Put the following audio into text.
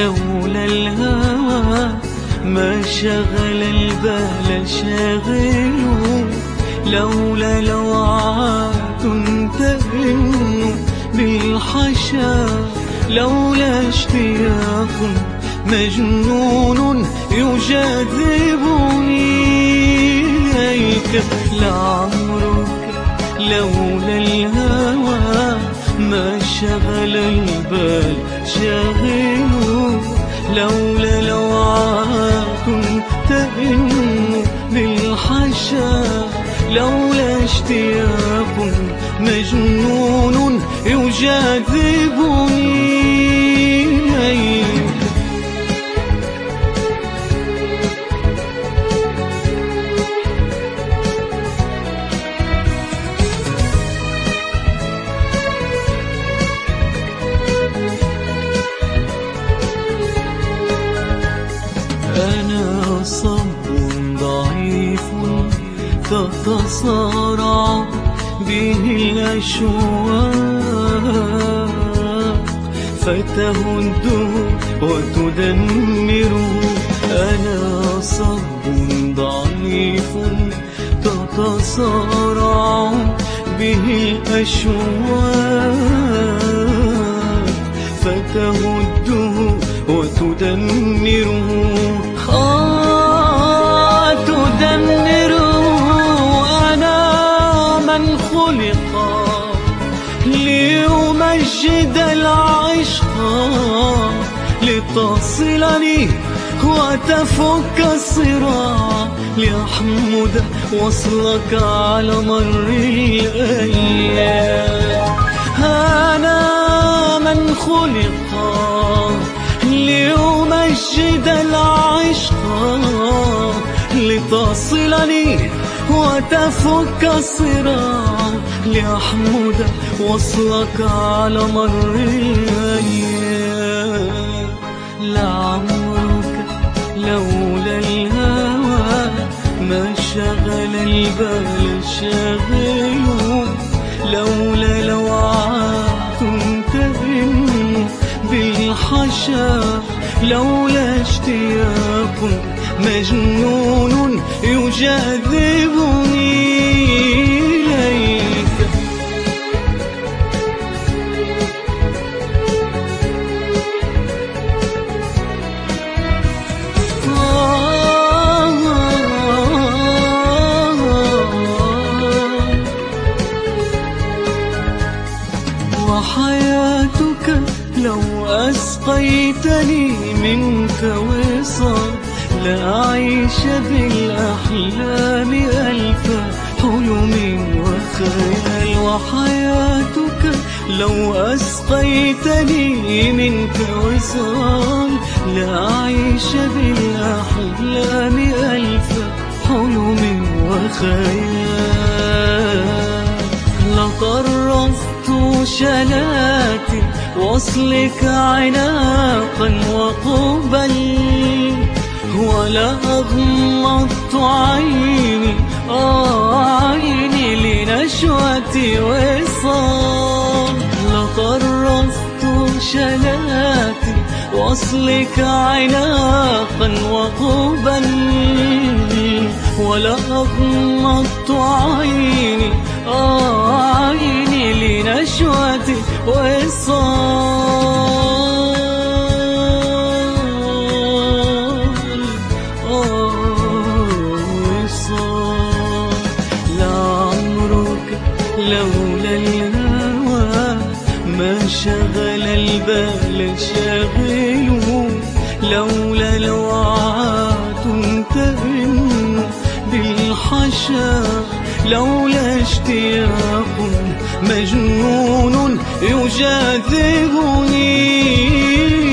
لولا الهوى ما شغل البال شاغله، لولا لوعات تئن بالحشا، لولا اشتياق مجنون يجاذبني إليك. لعمرك لولا الهوى ما شغل البال شاغله، لولا لوعات تئن بالحشا، لولا اشتياق مجنون يجاذبني إليك. أنا صب ضعيف تتصارع به الأشواق فتهده وتدمره. أنا صب ضعيف تتصارع به الأشواق فتهده وتدمره. تدمره. أنا من خلق ليمجد العشق، لتصلني وتفك الصراع، لأحمد وصلك على مر الأيام. أنا من خلق ليمجد العشق، لتصلني وتفك الصراع، لأحمد وصلك على مر الأيام. لعمرك لولا الهوى ما شغل البال شاغله، لولا لوعات تئن بالحشا، لولا اشتياق مجنون يجاذبني إليك. وحياتك لو أسقيتني منك وصال، لأعيش بالأحلام ألف حلم وخيال. وحياتك لو أسقيتني منك وصال، لأعيش بالأحلام ألف حلم وخيال. لطرفت شلاتي وصلك عناقا وقبل، ولا أغمضت عيني عيني لنشوة وصال. لطرفت شلاتي وصلك عناقا وقبل، ولا أغمضت عيني عيني لنشوة وصال. لولا الهوى ما شغل البال شاغله، لولا لوعات تئن بالحشا، لولا اشتياق مجنون يجاذبني.